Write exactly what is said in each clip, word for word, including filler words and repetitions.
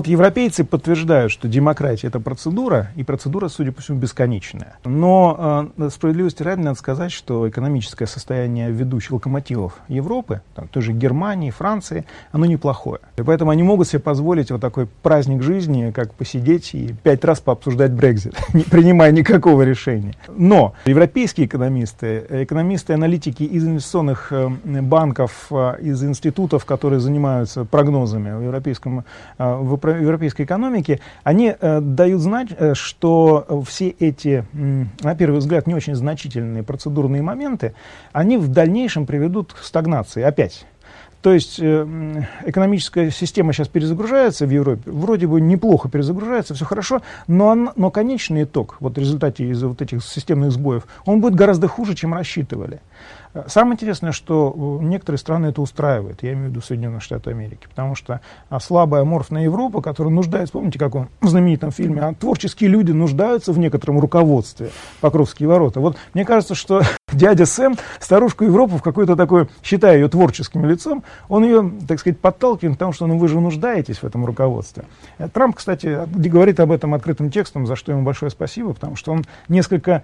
вот европейцы подтверждают, что демократия — это процедура, и процедура, судя по всему, бесконечная. Но э, справедливости ради надо сказать, что экономическое состояние ведущих локомотивов Европы, там, той же Германии, Франции, оно неплохое. И поэтому они могут себе позволить вот такой праздник жизни, как посидеть и пять раз пообсуждать Брексит, не принимая никакого решения. Но европейские экономисты, экономисты, аналитики из инвестиционных э, банков, э, из институтов, которые занимаются прогнозами в европейском в европейской экономике, они э, дают знать, э, что все эти, э, на первый взгляд, не очень значительные процедурные моменты, они в дальнейшем приведут к стагнации опять. То есть э, экономическая система сейчас перезагружается в Европе, вроде бы неплохо перезагружается, все хорошо, но, он, но конечный итог, вот в результате из-за вот этих системных сбоев, он будет гораздо хуже, чем рассчитывали. Самое интересное, что некоторые страны это устраивают, я имею в виду Соединенные Штаты Америки, потому что слабая аморфная Европа, которая нуждается, помните, как он в знаменитом фильме, а творческие люди нуждаются в некотором руководстве, Покровские ворота. Вот мне кажется, что дядя Сэм старушку Европу в какой-то такой, считая ее творческим лицом, он ее, так сказать, подталкивает, потому что ну, вы же нуждаетесь в этом руководстве. Трамп, кстати, говорит об этом открытым текстом, за что ему большое спасибо, потому что он несколько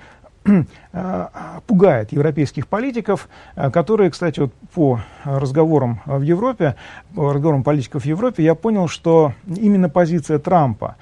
пугает европейских политиков, которые, кстати, вот по разговорам в Европе, по разговорам политиков в Европе, я понял, что именно позиция Трампа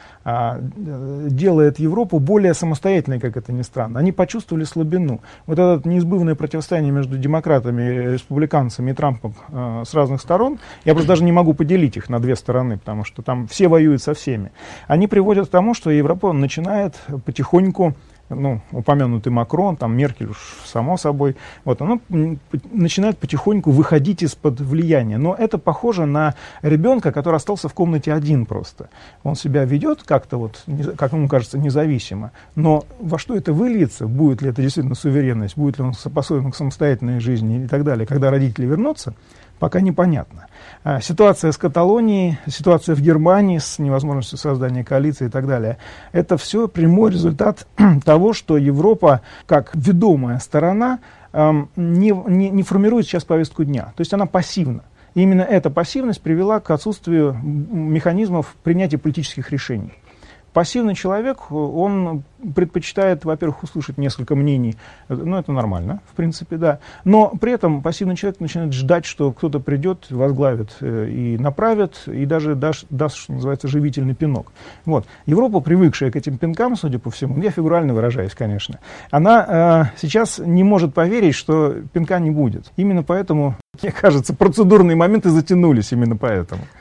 делает Европу более самостоятельной, как это ни странно. Они почувствовали слабину. Вот это неизбывное противостояние между демократами, республиканцами и Трампом с разных сторон, я просто даже не могу поделить их на две стороны, потому что там все воюют со всеми. Они приводят к тому, что Европа начинает потихоньку, ну, упомянутый Макрон, там Меркель уж само собой, вот, оно начинает потихоньку выходить из-под влияния. Но это похоже на ребенка, который остался в комнате один просто. Он себя ведет как-то, вот, как ему кажется, независимо. Но во что это выльется, будет ли это действительно суверенность, будет ли он способен к самостоятельной жизни и так далее, когда родители вернутся, пока непонятно. Ситуация с Каталонией, ситуация в Германии с невозможностью создания коалиции и так далее. Это все прямой результат того, что Европа, как ведомая сторона, не, не, не формирует сейчас повестку дня. То есть она пассивна. И именно эта пассивность привела к отсутствию механизмов принятия политических решений. Пассивный человек, он предпочитает, во-первых, услышать несколько мнений, ну, это нормально, в принципе, да, но при этом пассивный человек начинает ждать, что кто-то придет, возглавит э, и направит, и даже даст, даст, что называется, живительный пинок. Вот. Европа, привыкшая к этим пинкам, судя по всему, я фигурально выражаюсь, конечно, она э, сейчас не может поверить, что пинка не будет. Именно поэтому, мне кажется, процедурные моменты затянулись именно поэтому.